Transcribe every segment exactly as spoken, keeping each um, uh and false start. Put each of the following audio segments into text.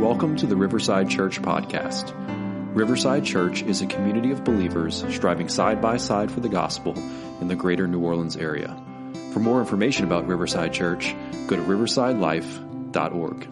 Welcome to the Riverside Church podcast. Riverside Church is a community of believers striving side by side for the gospel in the greater New Orleans area. For more information about Riverside Church, go to riverside life dot org.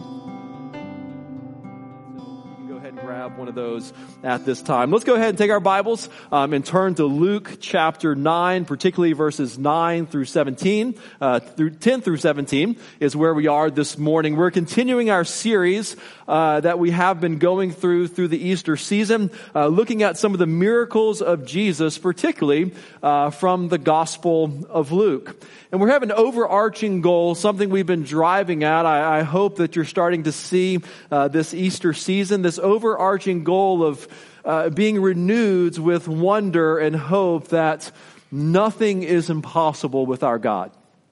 One of those at this time. Let's go ahead and take our Bibles um, and turn to Luke chapter nine, particularly verses nine through seventeen. Uh, through ten through seventeen is where we are this morning. We're continuing our series uh, that we have been going through through the Easter season, uh, looking at some of the miracles of Jesus, particularly uh, from the Gospel of Luke. And we have an overarching goal, something we've been driving at. I, I hope that you're starting to see uh, this Easter season, this overarching goal of uh, being renewed with wonder and hope that nothing is impossible with our God.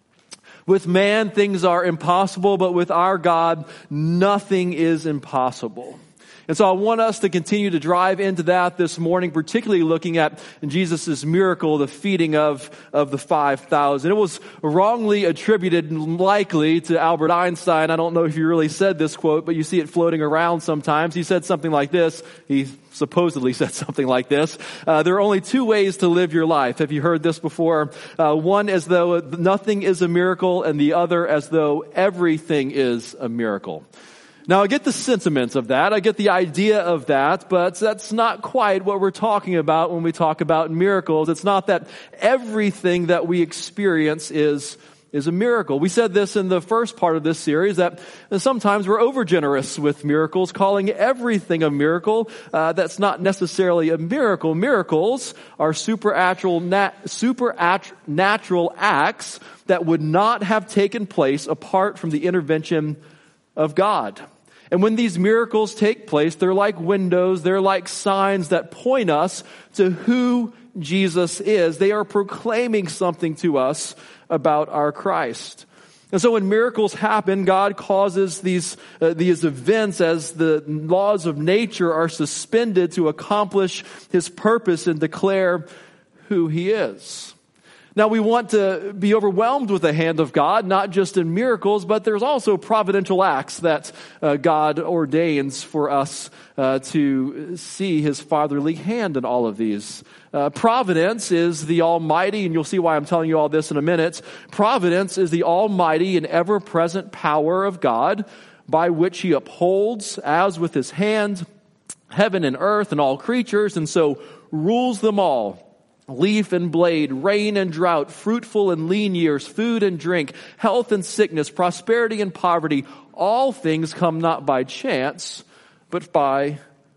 With man, things are impossible, but with our God, nothing is impossible. And so I want us to continue to drive into that this morning, particularly looking at Jesus' miracle, the feeding of, of the five thousand. It was wrongly attributed, likely, to Albert Einstein. I don't know if he really said this quote, but you see it floating around sometimes. He said something like this. He supposedly said something like this. Uh, there are only two ways to live your life. Have you heard this before? Uh, one as though nothing is a miracle, and the other as though everything is a miracle. Now, I get the sentiments of that. I get the idea of that, but that's not quite what we're talking about when we talk about miracles. It's not that everything that we experience is is a miracle. We said this in the first part of this series, that sometimes we're overgenerous with miracles, calling everything a miracle. Uh, that's not necessarily a miracle. Miracles are supernatural, nat- supernatural acts that would not have taken place apart from the intervention of God. And when these miracles take place, they're like windows, they're like signs that point us to who Jesus is. They are proclaiming something to us about our Christ. And so when miracles happen, God causes these uh, these events as the laws of nature are suspended to accomplish His purpose and declare who He is. Now, we want to be overwhelmed with the hand of God, not just in miracles, but there's also providential acts that uh, God ordains for us uh, to see His fatherly hand in all of these. Uh, providence is the almighty, and you'll see why I'm telling you all this in a minute. Providence is the almighty and ever-present power of God by which He upholds, as with His hand, heaven and earth and all creatures, and so rules them all. Leaf and blade, rain and drought, fruitful and lean years, food and drink, health and sickness, prosperity and poverty, all things come not by chance, but by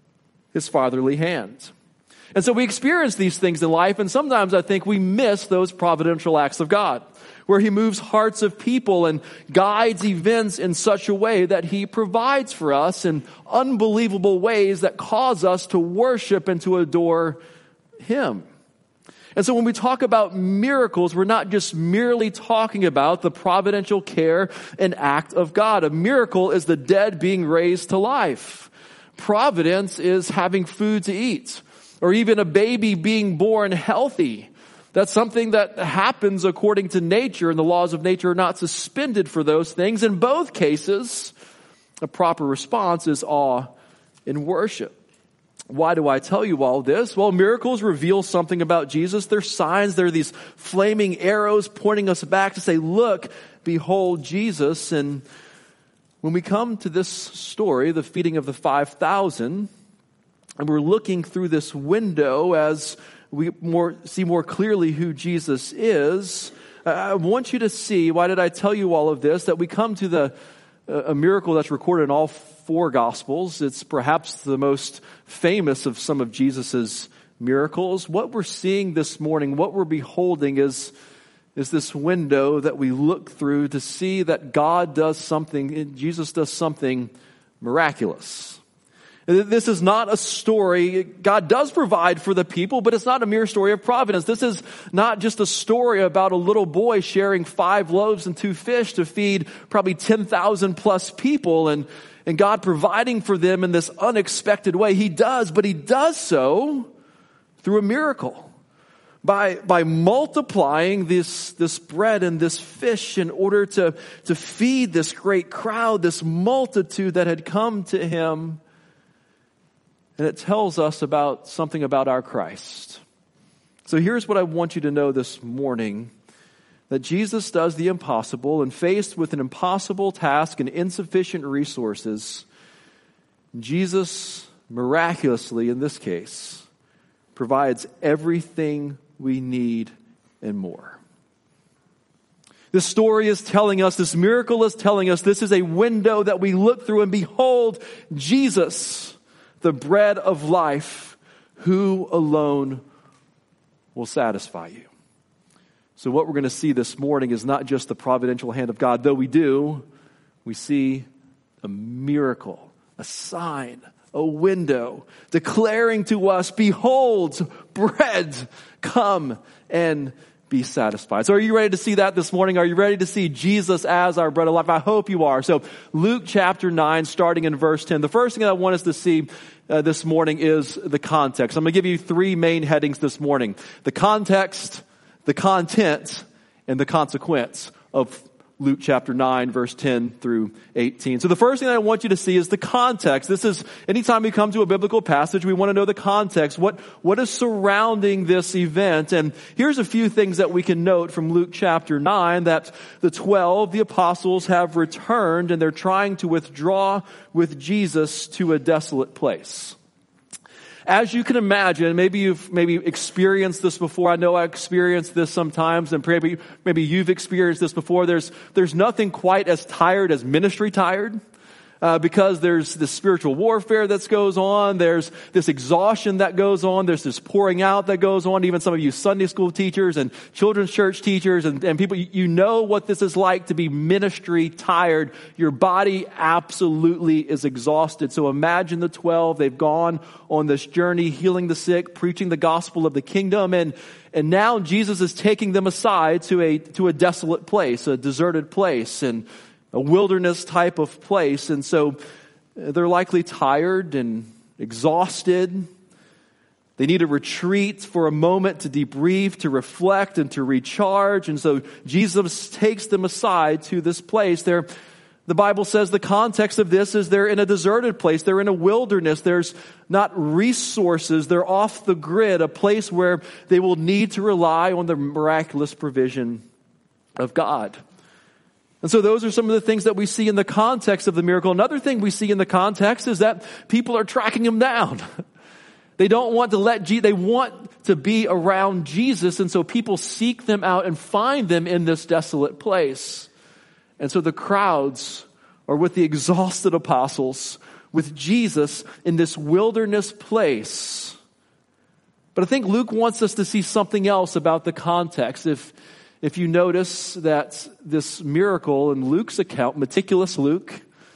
His fatherly hand. And so we experience these things in life, and sometimes I think we miss those providential acts of God, where He moves hearts of people and guides events in such a way that He provides for us in unbelievable ways that cause us to worship and to adore Him. And so when we talk about miracles, we're not just merely talking about the providential care and act of God. A miracle is the dead being raised to life. Providence is having food to eat, or even a baby being born healthy. That's something that happens according to nature, and the laws of nature are not suspended for those things. In both cases, a proper response is awe and worship. Why do I tell you all this? Well, miracles reveal something about Jesus. They're signs. They're these flaming arrows pointing us back to say, look, behold Jesus. And when we come to this story, the feeding of the five thousand, and we're looking through this window as we more see more clearly who Jesus is, I want you to see, why did I tell you all of this, that we come to the a miracle that's recorded in all four Gospels. It's perhaps the most famous of some of Jesus's miracles. What we're seeing this morning, what we're beholding is, is this window that we look through to see that God does something, Jesus does something miraculous. This is not a story. God does provide for the people, but it's not a mere story of providence. This is not just a story about a little boy sharing five loaves and two fish to feed probably ten thousand plus people and, and God providing for them in this unexpected way. He does, but He does so through a miracle. by, by multiplying this, this bread and this fish in order to, to feed this great crowd, this multitude that had come to him. And it tells us about something about our Christ. So here's what I want you to know this morning. That Jesus does the impossible, and faced with an impossible task and insufficient resources, Jesus miraculously, in this case, provides everything we need and more. This story is telling us, this miracle is telling us, this is a window that we look through and behold Jesus, the bread of life, who alone will satisfy you. So what we're going to see this morning is not just the providential hand of God, though we do, we see a miracle, a sign, a window, declaring to us, behold, bread, come and be satisfied. So are you ready to see that this morning? Are you ready to see Jesus as our bread of life? I hope you are. So Luke chapter nine, starting in verse ten. The first thing that I want us to see uh, this morning is the context. I'm going to give you three main headings this morning. The context, the content, and the consequence of Luke chapter nine, verse ten through eighteen. So the first thing I want you to see is the context. This is, anytime we come to a biblical passage, we want to know the context. What, what is surrounding this event? And here's a few things that we can note from Luke chapter nine, that the twelve, the apostles, have returned and they're trying to withdraw with Jesus to a desolate place. As you can imagine, maybe you've maybe experienced this before. I know I experienced this sometimes, and maybe maybe you've experienced this before. There's there's nothing quite as tired as ministry tired. Uh, because there's this spiritual warfare that goes on. There's this exhaustion that goes on. There's this pouring out that goes on. Even some of you Sunday school teachers and children's church teachers and, and people, you know what this is like to be ministry tired. Your body absolutely is exhausted. So imagine the twelve. They've gone on this journey, healing the sick, preaching the gospel of the kingdom. And, and now Jesus is taking them aside to a, to a desolate place, a deserted place. And a wilderness type of place. And so they're likely tired and exhausted. They need a retreat for a moment to debrief, to reflect, and to recharge. And so Jesus takes them aside to this place. They're, the Bible says the context of this is they're in a deserted place. They're in a wilderness. There's not resources. They're off the grid, a place where they will need to rely on the miraculous provision of God. And so those are some of the things that we see in the context of the miracle. Another thing we see in the context is that people are tracking him down. They don't want to let, Je- they want to be around Jesus. And so people seek them out and find them in this desolate place. And so the crowds are with the exhausted apostles, with Jesus in this wilderness place. But I think Luke wants us to see something else about the context. If If you notice that this miracle in Luke's account, meticulous Luke,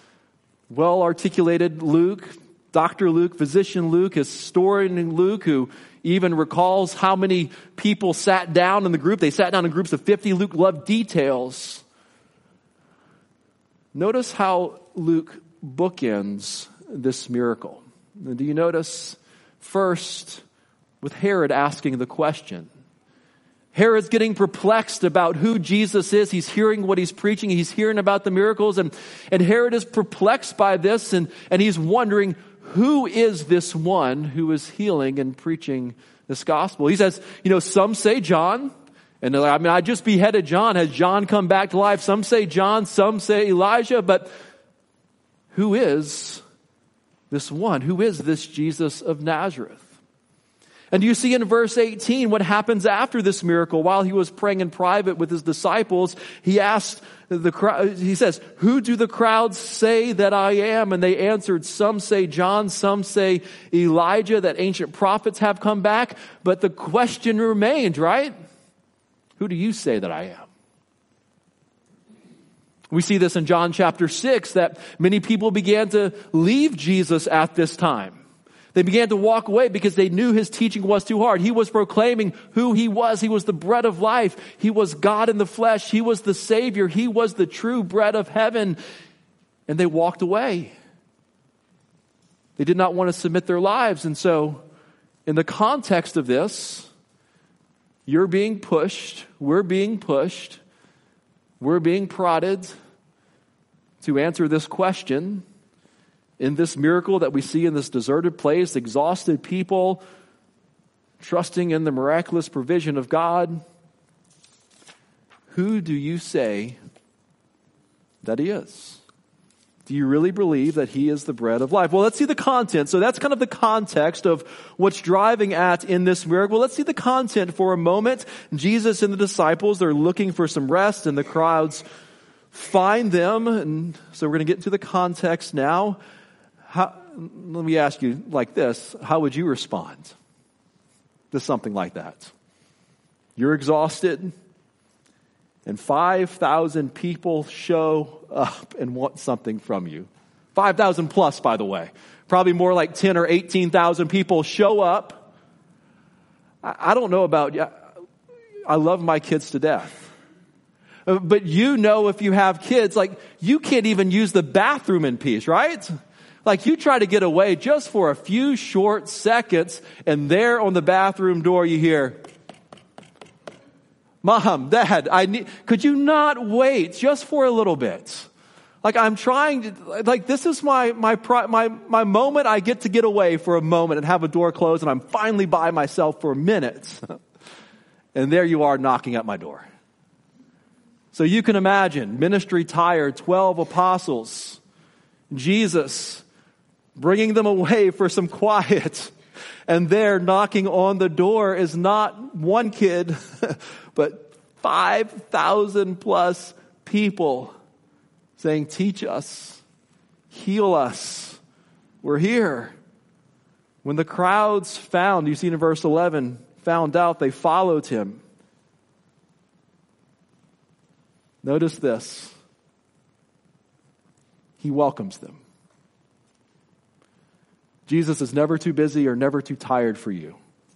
well-articulated Luke, Doctor Luke, physician Luke, historian Luke, who even recalls how many people sat down in the group. They sat down in groups of fifty. Luke loved details. Notice how Luke bookends this miracle. Do you notice first with Herod asking the question? Herod's getting perplexed about who Jesus is. He's hearing what he's preaching. He's hearing about the miracles. And, and Herod is perplexed by this. And, and he's wondering, who is this one who is healing and preaching this gospel? He says, you know, some say John. And they're like, I mean, I just beheaded John. Has John come back to life? Some say John. Some say Elijah. But who is this one? Who is this Jesus of Nazareth? And you see in verse eighteen what happens after this miracle. While he was praying in private with his disciples, he asked the crowd, he says, who do the crowds say that I am? And they answered, some say John, some say Elijah, that ancient prophets have come back. But the question remained, right? Who do you say that I am? We see this in John chapter six, that many people began to leave Jesus at this time. They began to walk away because they knew his teaching was too hard. He was proclaiming who he was. He was the bread of life. He was God in the flesh. He was the Savior. He was the true bread of heaven. And they walked away. They did not want to submit their lives. And so, in the context of this, You're being pushed. We're being pushed. We're being prodded to answer this question in this miracle that we see in this deserted place, exhausted people trusting in the miraculous provision of God. Who do you say that he is? Do you really believe that he is the bread of life? Well, let's see the content. So that's kind of the context of what's driving at in this miracle. Let's see the content for a moment. Jesus and the disciples, they're looking for some rest, and the crowds find them. And so we're going to get into the context now. How, let me ask you like this. How would you respond to something like that? You're exhausted, and five thousand people show up and want something from you. five thousand plus, by the way. Probably more like ten or eighteen thousand people show up. I, I don't know about you. I love my kids to death. But you know, if you have kids, like, you can't even use the bathroom in peace, right? Like, you try to get away just for a few short seconds, and there on the bathroom door you hear, Mom, Dad, I need, could you not wait just for a little bit? Like, I'm trying to, like, this is my, my, my, my moment. I get to get away for a moment and have a door closed, and I'm finally by myself for a minute. And there you are knocking at my door. So you can imagine, ministry tired, twelve apostles, Jesus bringing them away for some quiet. And there knocking on the door is not one kid, but five thousand plus people saying, teach us, heal us, we're here. When the crowds found, you see in verse eleven, found out, they followed him. Notice this. He welcomes them. Jesus is never too busy or never too tired for you.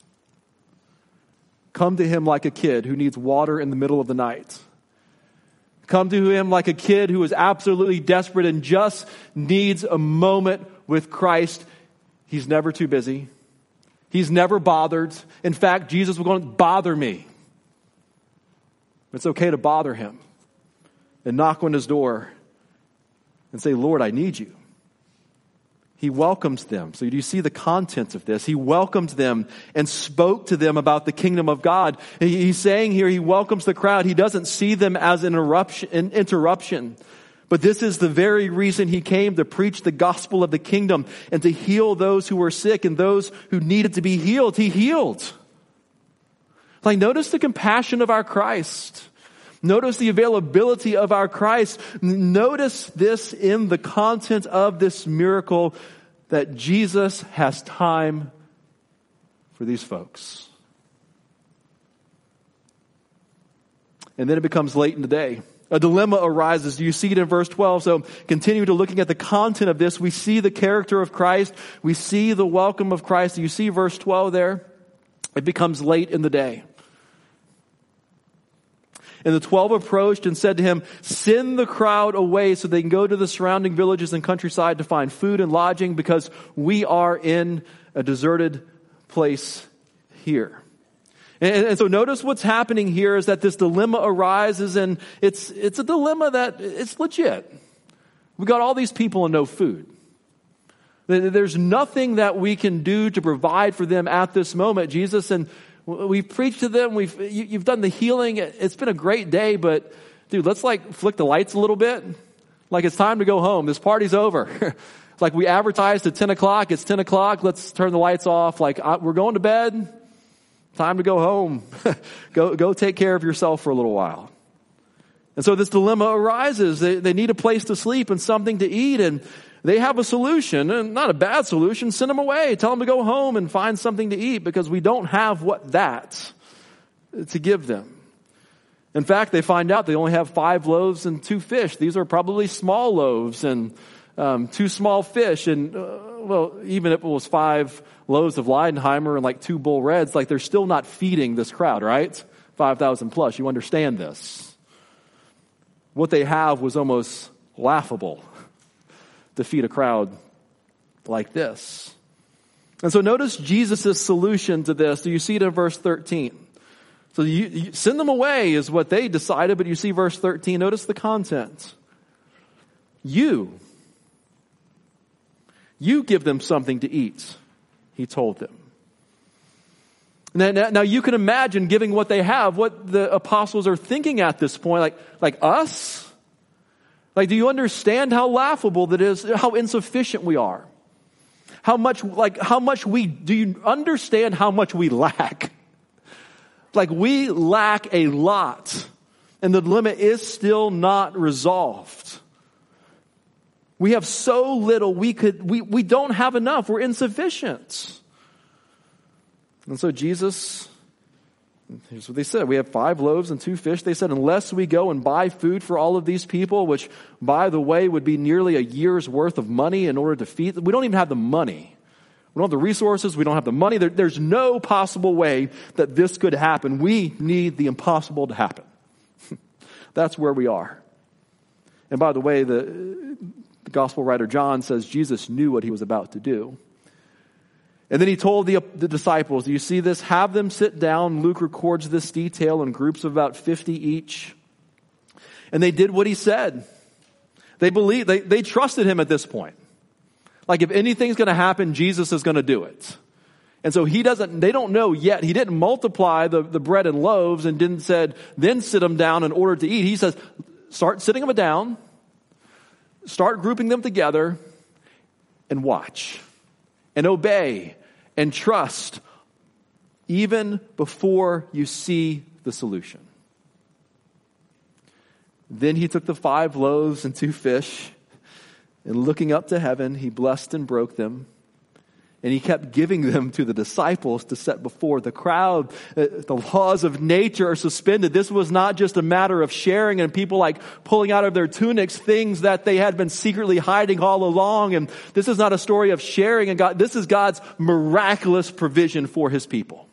Come to him like a kid who needs water in the middle of the night. Come to him like a kid who is absolutely desperate and just needs a moment with Christ. He's never too busy. He's never bothered. In fact, Jesus was going to bother me. It's okay to bother him and knock on his door and say, Lord, I need you. He welcomes them. So do you see the content of this? He welcomed them and spoke to them about the kingdom of God. He's saying here he welcomes the crowd. He doesn't see them as an interruption, an interruption. But this is the very reason he came, to preach the gospel of the kingdom and to heal those who were sick and those who needed to be healed. He healed. Like, notice the compassion of our Christ. Notice the availability of our Christ. Notice this in the content of this miracle, that Jesus has time for these folks. And then it becomes late in the day. A dilemma arises. You see it in verse twelve. So continue to looking at the content of this. We see the character of Christ. We see the welcome of Christ. You see verse twelve there? It becomes late in the day. And the twelve approached and said to him, send the crowd away so they can go to the surrounding villages and countryside to find food and lodging, because we are in a deserted place here. And, and so notice what's happening here is that this dilemma arises, and it's, it's a dilemma that it's legit. We got all these people and no food. There's nothing that we can do to provide for them at this moment, Jesus. And we've preached to them. We've, you, you've done the healing. It's been a great day, but dude, let's like flick the lights a little bit. Like, it's time to go home. This party's over. It's like we advertised at ten o'clock. It's ten o'clock. Let's turn the lights off. Like, I, we're going to bed. Time to go home. go, go take care of yourself for a little while. And so this dilemma arises. They, they need a place to sleep and something to eat, and they have a solution, and not a bad solution. Send them away. Tell them to go home and find something to eat, because we don't have what that to give them. In fact, they find out they only have five loaves and two fish. These are probably small loaves and um, two small fish. And, uh, well, even if it was five loaves of Leidenheimer and like two Bull Reds, like, they're still not feeding this crowd, right? five thousand plus. You understand this. What they have was almost laughable to feed a crowd like this. And so notice Jesus' solution to this. Do you see it in verse thirteen? So you, you send them away is what they decided, but you see verse thirteen, notice the content. You, you give them something to eat, he told them. Now, now, now you can imagine, giving what they have, what the apostles are thinking at this point, like, like us? Like, do you understand how laughable that is, how insufficient we are? How much, like, how much we, do you understand how much we lack? Like, we lack a lot, and the limit is still not resolved. We have so little, we could, we, we don't have enough, we're insufficient. And so Jesus, here's what they said. We have five loaves and two fish. They said, unless we go and buy food for all of these people, which, by the way, would be nearly a year's worth of money in order to feed them. We don't even have the money. We don't have the resources. We don't have the money. There, there's no possible way that this could happen. We need the impossible to happen. That's where we are. And by the way, the, the gospel writer John says Jesus knew what he was about to do. And then he told the, the disciples, do you see this? Have them sit down. Luke records this detail in groups of about fifty each. And they did what he said. They believed, they, they trusted him at this point. Like, if anything's going to happen, Jesus is going to do it. And so he doesn't, they don't know yet. He didn't multiply the, the bread and loaves and didn't said, then sit them down in order to eat. He says, start sitting them down, start grouping them together, and watch, and obey, and trust, even before you see the solution. Then he took the five loaves and two fish, and looking up to heaven, he blessed and broke them. And he kept giving them to the disciples to set before the crowd. The laws of nature are suspended. This was not just a matter of sharing and people like pulling out of their tunics things that they had been secretly hiding all along. And this is not a story of sharing and God. This is God's miraculous provision for his people.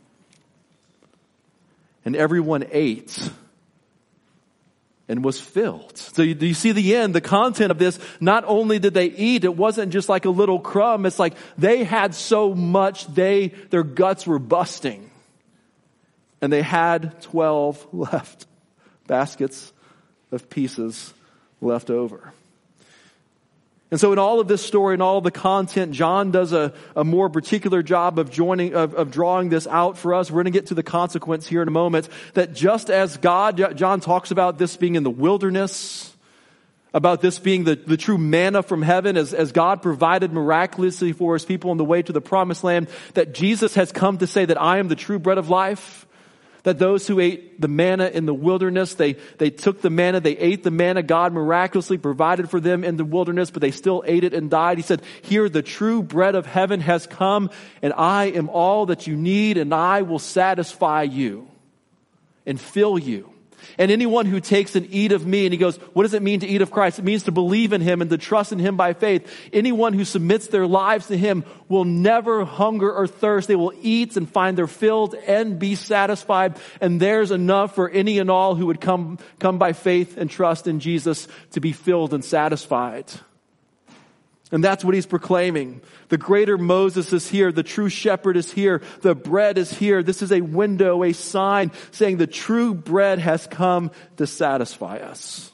And everyone ate and was filled. So you, do you see the end, the content of this? Not only did they eat, it wasn't just like a little crumb. It's like they had so much, they, their guts were busting. And they had twelve left, baskets of pieces left over. And so in all of this story and all of the content, John does a, a more particular job of joining, of, of drawing this out for us. We're going to get to the consequence here in a moment. That just as God, John talks about this being in the wilderness, about this being the, the true manna from heaven, as, as God provided miraculously for his people on the way to the promised land, that Jesus has come to say that I am the true bread of life. That those who ate the manna in the wilderness, they, they took the manna, they ate the manna God miraculously provided for them in the wilderness, but they still ate it and died. He said, here the true bread of heaven has come, and I am all that you need, and I will satisfy you and fill you. And anyone who takes and eat of me, and he goes, what does it mean to eat of Christ? It means to believe in him and to trust in him by faith. Anyone who submits their lives to him will never hunger or thirst. They will eat and find their filled and be satisfied. And there's enough for any and all who would come, come by faith and trust in Jesus to be filled and satisfied. And that's what he's proclaiming. The greater Moses is here. The true shepherd is here. The bread is here. This is a window, a sign saying the true bread has come to satisfy us.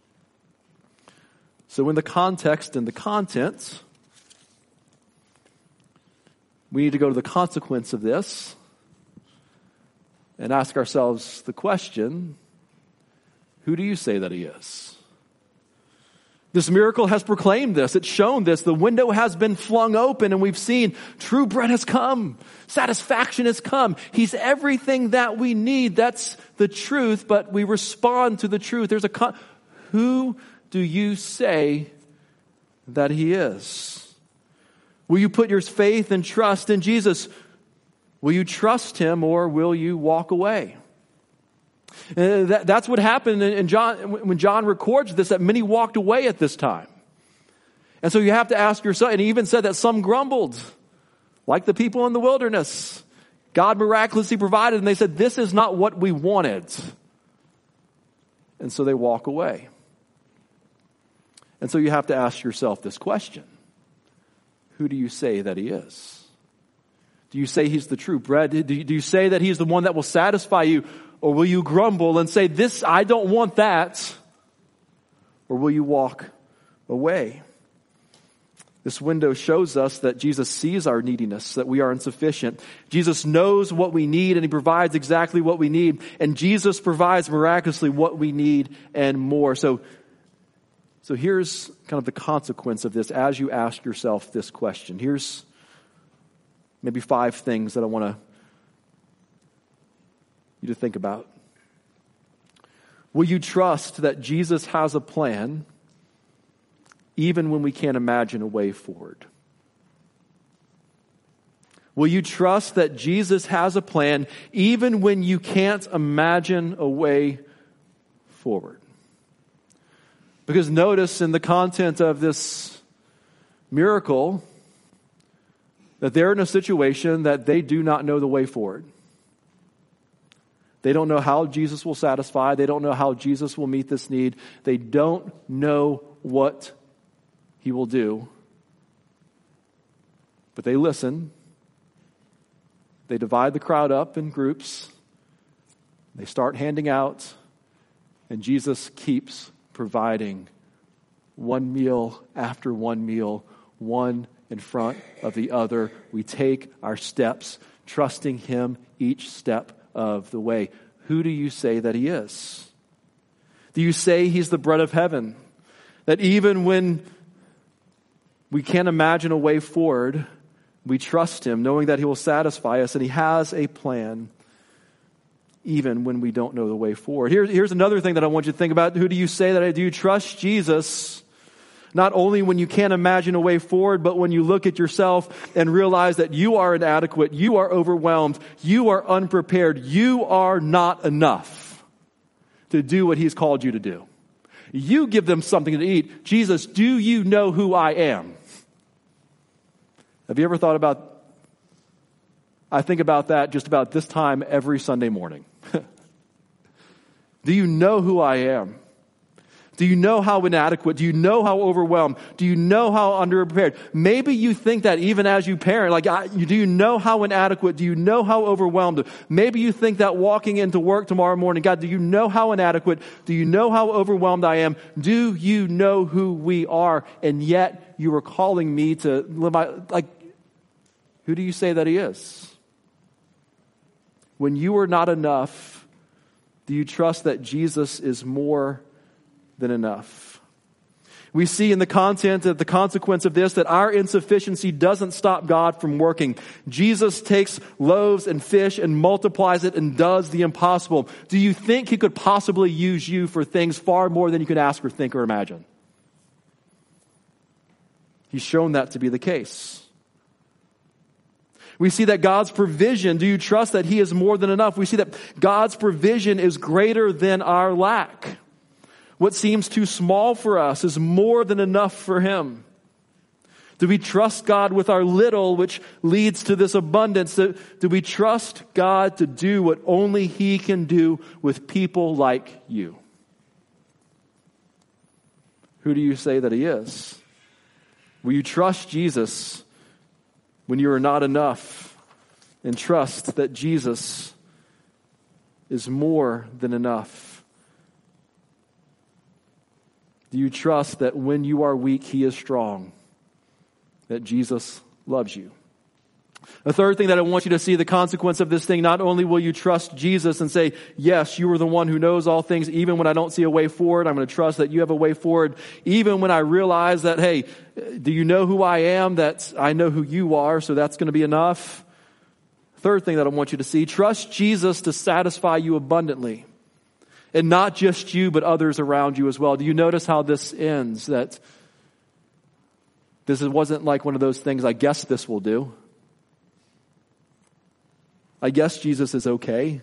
So in the context and the content, we need to go to the consequence of this and ask ourselves the question, who do you say that he is? This miracle has proclaimed this. It's shown this. The window has been flung open and we've seen true bread has come. Satisfaction has come. He's everything that we need. That's the truth, but we respond to the truth. There's a con- who do you say that he is? Will you put your faith and trust in Jesus? Will you trust him or will you walk away? Uh, that, that's what happened in John, when John records this, that many walked away at this time. And so you have to ask yourself, and he even said that some grumbled, like the people in the wilderness. God miraculously provided, and they said, this is not what we wanted. And so they walk away. And so you have to ask yourself this question. Who do you say that he is? Do you say he's the true bread? Do you, do you say that he's the one that will satisfy you? Or will you grumble and say, this, I don't want that? Or will you walk away? This window shows us that Jesus sees our neediness, that we are insufficient. Jesus knows what we need, and he provides exactly what we need. And Jesus provides miraculously what we need and more. So, so here's kind of the consequence of this as you ask yourself this question. Here's maybe five things that I want to you to think about. Will you trust that Jesus has a plan even when we can't imagine a way forward? Will you trust that Jesus has a plan even when you can't imagine a way forward? Because notice in the content of this miracle that they're in a situation that they do not know the way forward. They don't know how Jesus will satisfy. They don't know how Jesus will meet this need. They don't know what he will do. But they listen. They divide the crowd up in groups. They start handing out. And Jesus keeps providing one meal after one meal, one in front of the other. We take our steps, trusting him each step of the way. Who do you say that he is? Do you say he's the bread of heaven? That even when we can't imagine a way forward, we trust him, knowing that he will satisfy us and he has a plan even when we don't know the way forward. Here, here's another thing that I want you to think about. Who do you say that I do? You trust Jesus not only when you can't imagine a way forward, but when you look at yourself and realize that you are inadequate, you are overwhelmed, you are unprepared, you are not enough to do what he's called you to do. You give them something to eat. Jesus, do you know who I am? Have you ever thought about, I think about that just about this time every Sunday morning. Do you know who I am? Do you know how inadequate? Do you know how overwhelmed? Do you know how underprepared? Maybe you think that even as you parent, like, I, do you know how inadequate? Do you know how overwhelmed? Maybe you think that walking into work tomorrow morning, God, do you know how inadequate? Do you know how overwhelmed I am? Do you know who we are? And yet you are calling me to live my, like, who do you say that he is? When you are not enough, do you trust that Jesus is more than enough? We see in the content of the consequence of this that our insufficiency doesn't stop God from working. Jesus takes loaves and fish and multiplies it and does the impossible. Do you think he could possibly use you for things far more than you could ask or think or imagine? He's shown that to be the case. We see that God's provision, do you trust that he is more than enough? We see that God's provision is greater than our lack. What seems too small for us is more than enough for him. Do we trust God with our little, which leads to this abundance? Do we trust God to do what only he can do with people like you? Who do you say that he is? Will you trust Jesus when you are not enough, and trust that Jesus is more than enough? Do you trust that when you are weak, he is strong? That Jesus loves you? A third thing that I want you to see, the consequence of this thing, not only will you trust Jesus and say, yes, you are the one who knows all things, even when I don't see a way forward, I'm going to trust that you have a way forward. Even when I realize that, hey, do you know who I am? That I know who you are, so that's going to be enough. Third thing that I want you to see, trust Jesus to satisfy you abundantly. And not just you, but others around you as well. Do you notice how this ends? That this wasn't like one of those things, I guess this will do. I guess Jesus is okay.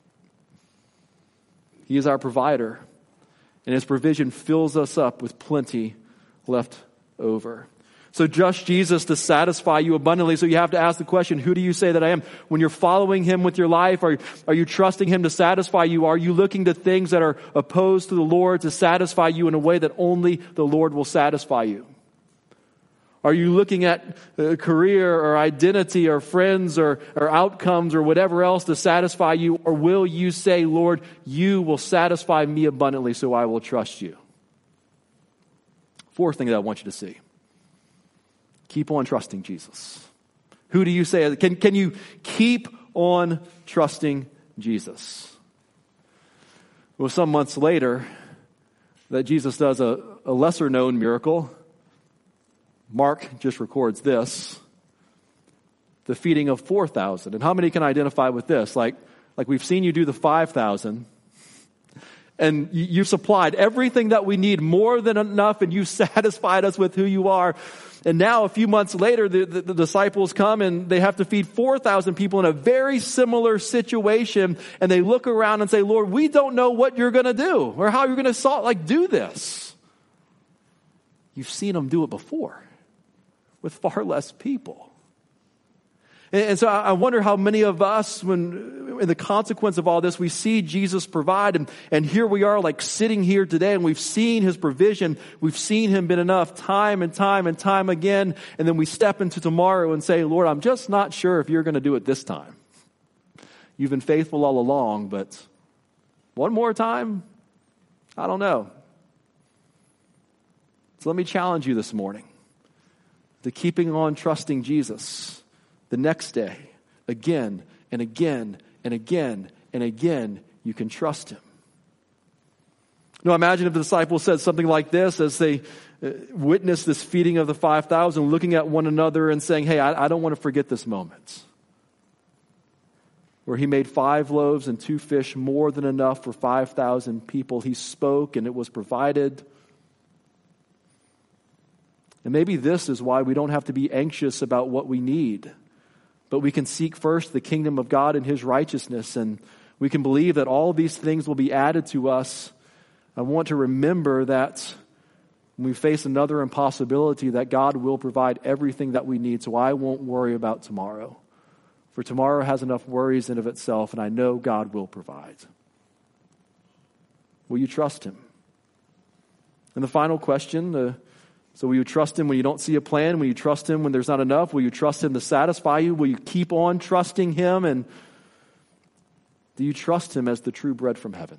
He is our provider. And his provision fills us up with plenty left over. So trust Jesus to satisfy you abundantly. So you have to ask the question, who do you say that I am? When you're following him with your life, are, are you trusting him to satisfy you? Are you looking to things that are opposed to the Lord to satisfy you in a way that only the Lord will satisfy you? Are you looking at a career or identity or friends or, or outcomes or whatever else to satisfy you? Or will you say, Lord, you will satisfy me abundantly, so I will trust you? Fourth thing that I want you to see. Keep on trusting Jesus. Who do you say? Can, can you keep on trusting Jesus? Well, some months later, that Jesus does a, a lesser known miracle. Mark just records this, the feeding of four thousand. And how many can identify with this? Like, like we've seen you do the five thousand, and you've supplied everything that we need, more than enough, and you've satisfied us with who you are. And now a few months later, the, the, the disciples come and they have to feed four thousand people in a very similar situation. And they look around and say, Lord, we don't know what you're going to do or how you're going to like do this. You've seen them do it before with far less people. And, and so I wonder how many of us, when in the consequence of all this, we see Jesus provide, and, and here we are like sitting here today, and we've seen his provision. We've seen him been enough time and time and time again. And then we step into tomorrow and say, Lord, I'm just not sure if you're going to do it this time. You've been faithful all along, but one more time? I don't know. So let me challenge you this morning to keeping on trusting Jesus the next day, again and again and again and again. You can trust him. Now imagine if the disciples said something like this as they witnessed this feeding of the five thousand, looking at one another and saying, hey, I, I don't want to forget this moment where he made five loaves and two fish, more than enough for five thousand people. He spoke and it was provided. And maybe this is why we don't have to be anxious about what we need, but we can seek first the kingdom of God and his righteousness, and we can believe that all these things will be added to us. I want to remember that when we face another impossibility, that God will provide everything that we need, so I won't worry about tomorrow. For tomorrow has enough worries in of itself, and I know God will provide. Will you trust him? And the final question, uh, so will you trust him when you don't see a plan? Will you trust him when there's not enough? Will you trust him to satisfy you? Will you keep on trusting him? And do you trust him as the true bread from heaven?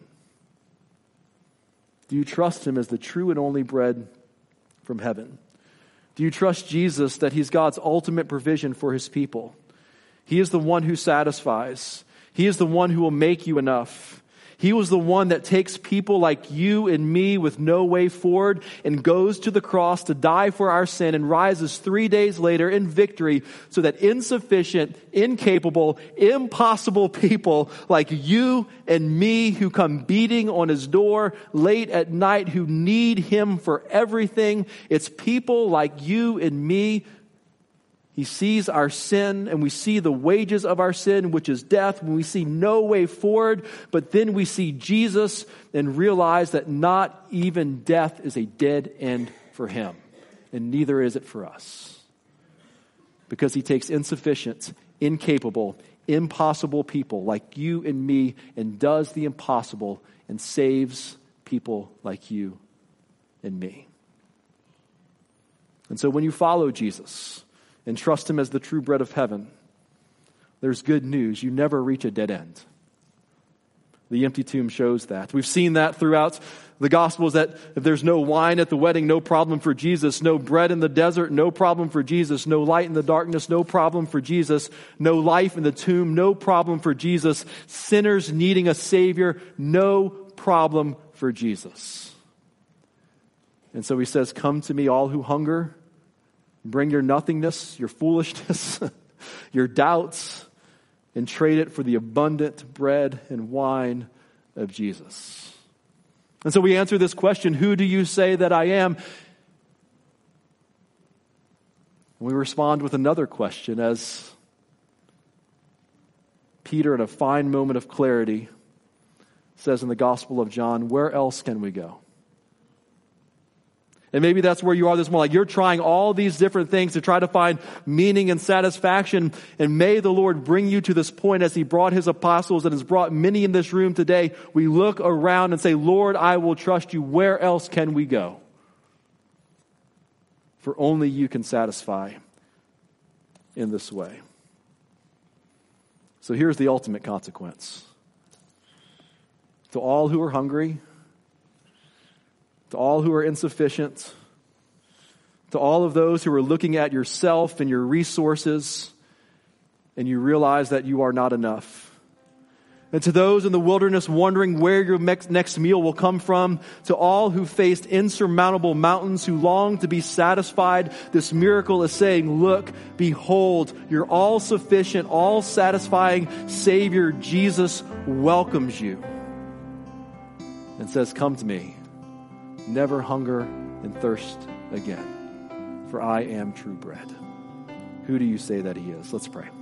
Do you trust him as the true and only bread from heaven? Do you trust Jesus that he's God's ultimate provision for his people? He is the one who satisfies. He is the one who will make you enough. He was the one that takes people like you and me with no way forward and goes to the cross to die for our sin and rises three days later in victory so that insufficient, incapable, impossible people like you and me who come beating on his door late at night, who need him for everything, it's people like you and me. He sees our sin, and we see the wages of our sin, which is death, when we see no way forward. But then we see Jesus and realize that not even death is a dead end for him. And neither is it for us. Because he takes insufficient, incapable, impossible people like you and me and does the impossible and saves people like you and me. And so when you follow Jesus and trust him as the true bread of heaven, there's good news. You never reach a dead end. The empty tomb shows that. We've seen that throughout the Gospels, that if there's no wine at the wedding, no problem for Jesus. No bread in the desert, no problem for Jesus. No light in the darkness, no problem for Jesus. No life in the tomb, no problem for Jesus. Sinners needing a Savior, no problem for Jesus. And so he says, come to me, all who hunger. Bring your nothingness, your foolishness, your doubts, and trade it for the abundant bread and wine of Jesus. And so we answer this question, who do you say that I am? And we respond with another question as Peter, in a fine moment of clarity, says in the Gospel of John, where else can we go? And maybe that's where you are this morning. Like you're trying all these different things to try to find meaning and satisfaction. And may the Lord bring you to this point as he brought his apostles and has brought many in this room today. We look around and say, Lord, I will trust you. Where else can we go? For only you can satisfy in this way. So here's the ultimate consequence. To all who are hungry, to all who are insufficient, to all of those who are looking at yourself and your resources, and you realize that you are not enough. And to those in the wilderness wondering where your next meal will come from, to all who faced insurmountable mountains, who long to be satisfied, this miracle is saying, look, behold, your all-sufficient, all-satisfying Savior, Jesus, welcomes you and says, come to me, never hunger and thirst again, for I am true bread. Who do you say that he is? Let's pray.